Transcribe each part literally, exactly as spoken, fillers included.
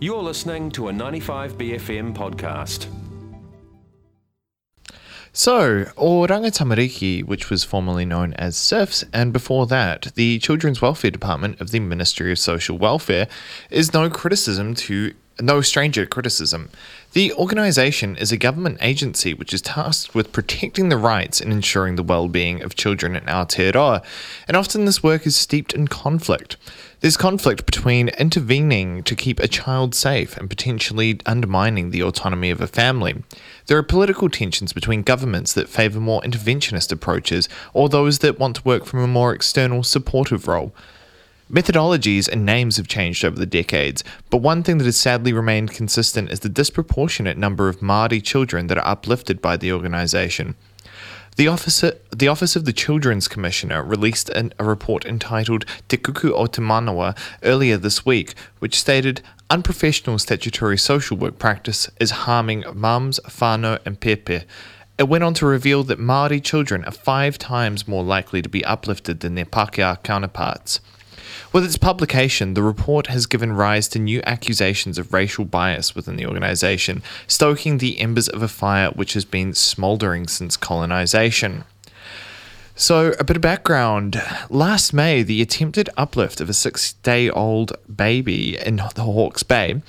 You're listening to a ninety-five B F M podcast. So, Oranga Tamariki, which was formerly known as S I F S, and before that, the Children's Welfare Department of the Ministry of Social Welfare, is no criticism to no stranger to criticism. The organisation is a government agency which is tasked with protecting the rights and ensuring the well-being of children in Aotearoa, and often this work is steeped in conflict. There's conflict between intervening to keep a child safe and potentially undermining the autonomy of a family. There are political tensions between governments that favour more interventionist approaches or those that want to work from a more external supportive role. Methodologies and names have changed over the decades, but one thing that has sadly remained consistent is the disproportionate number of Māori children that are uplifted by the organisation. The Office, the Office of the Children's Commissioner released an, a report entitled Te Kuku o Te Manawa earlier this week, which stated unprofessional statutory social work practice is harming mums, whānau and pepe. It went on to reveal that Māori children are five times more likely to be uplifted than their Pākehā counterparts. With its publication, the report has given rise to new accusations of racial bias within the organisation, stoking the embers of a fire which has been smouldering since colonisation. So, a bit of background. Last May, the attempted uplift of a six-day-old baby in the Hawke's Bay,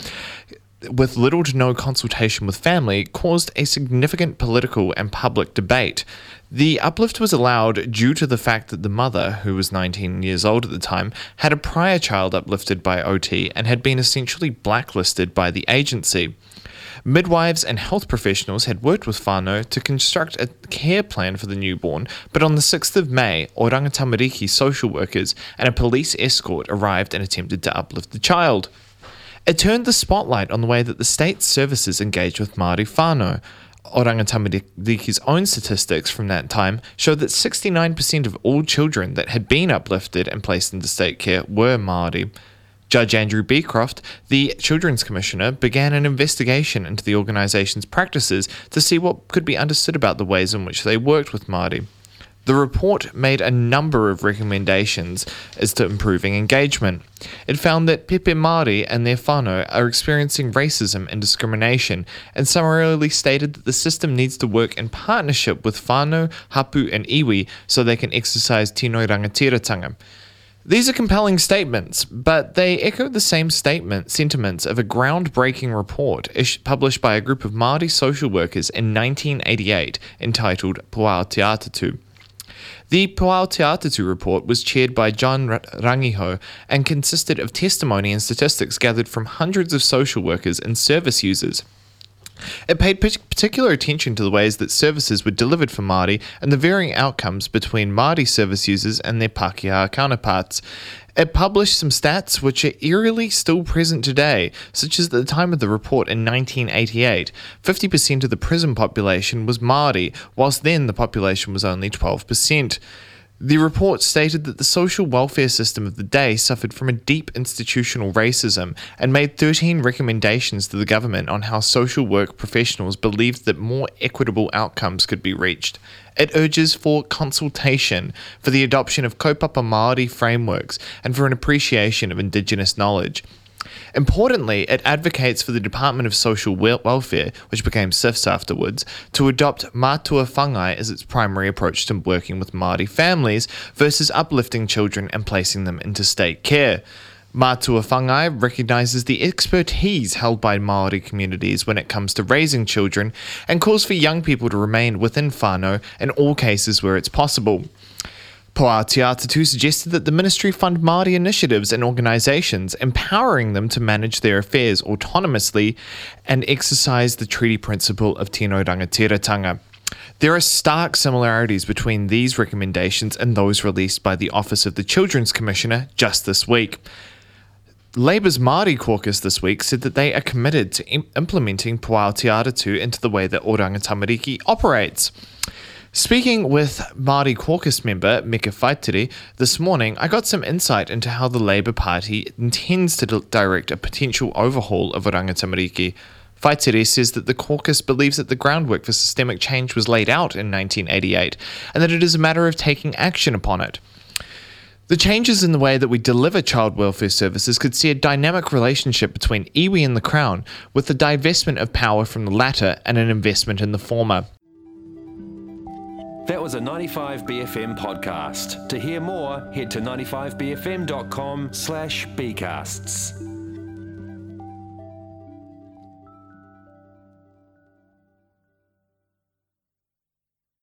with little to no consultation with family, caused a significant political and public debate. The uplift was allowed due to the fact that the mother, who was nineteen years old at the time, had a prior child uplifted by O T and had been essentially blacklisted by the agency. Midwives and health professionals had worked with whānau to construct a care plan for the newborn, but on the sixth of May, Oranga Tamariki social workers and a police escort arrived and attempted to uplift the child. It turned the spotlight on the way that the state's services engaged with Māori whānau. Oranga Tamariki's own statistics from that time showed that sixty-nine percent of all children that had been uplifted and placed into state care were Māori. Judge Andrew Beecroft, the Children's Commissioner, began an investigation into the organisation's practices to see what could be understood about the ways in which they worked with Māori. The report made a number of recommendations as to improving engagement. It found that Pepe Māori and their whānau are experiencing racism and discrimination, and summarily stated that the system needs to work in partnership with whānau, hapu and iwi so they can exercise tino rangatiratanga. These are compelling statements, but they echo the same statement sentiments of a groundbreaking report ish- published by a group of Māori social workers in nineteen eighty-eight entitled Puao Te Atatu. The Puao Te Atatu report was chaired by John Rangiho and consisted of testimony and statistics gathered from hundreds of social workers and service users. It paid particular attention to the ways that services were delivered for Māori and the varying outcomes between Māori service users and their Pākehā counterparts. It published some stats which are eerily still present today, such as at the time of the report in nineteen eighty-eight, fifty percent of the prison population was Māori, whilst then the population was only twelve percent. The report stated that the social welfare system of the day suffered from a deep institutional racism and made thirteen recommendations to the government on how social work professionals believed that more equitable outcomes could be reached. It urges for consultation, for the adoption of kaupapa Māori frameworks, and for an appreciation of Indigenous knowledge. Importantly, it advocates for the Department of Social Welfare, which became S I F S afterwards, to adopt mātua whāngai as its primary approach to working with Māori families versus uplifting children and placing them into state care. Mātua whāngai recognises the expertise held by Māori communities when it comes to raising children and calls for young people to remain within whānau in all cases where it's possible. Puao Te Atatu suggested that the ministry fund Māori initiatives and organisations, empowering them to manage their affairs autonomously and exercise the treaty principle of tino rangatiratanga. There are stark similarities between these recommendations and those released by the Office of the Children's Commissioner just this week. Labour's Māori caucus this week said that they are committed to im- implementing Puao Te Atatu into the way that Oranga Tamariki operates. Speaking with Māori caucus member Meka Whaitiri this morning, I got some insight into how the Labour Party intends to direct a potential overhaul of Oranga Tamariki. Whaitiri says that the caucus believes that the groundwork for systemic change was laid out in nineteen eighty-eight and that it is a matter of taking action upon it. The changes in the way that we deliver child welfare services could see a dynamic relationship between iwi and the Crown, with the divestment of power from the latter and an investment in the former. That was a ninety-five B F M podcast. To hear more, head to ninety-five b f m dot com slash b casts.